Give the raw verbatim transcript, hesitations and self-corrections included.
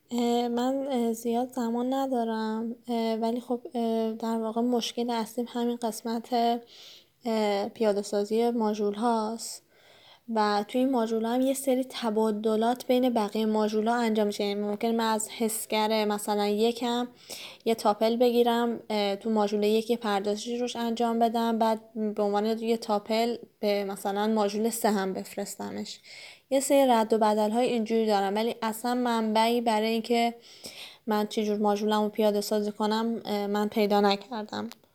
اه، من اه، زیاد زمان ندارم، اه، ولی خب اه، در واقع مشکل اصلیم همین قسمت اه، پیاده سازی ماژول هاست و توی این ماژول هم یه سری تبادلات بین بقیه ماژول ها انجام میشه. یعنی ممکن من از حسگر مثلا یکم یه تاپل بگیرم، اه، تو ماژول یک یه پردازشی روش انجام بدم، بعد به عنوان یه تاپل به مثلا ماژول سه هم بفرستمش. یه سری رد و بدل های اینجوری دارم، ولی اصلا منبعی برای اینکه من چجور ماژولم رو پیاده سازی کنم اه، من پیدا نکردم.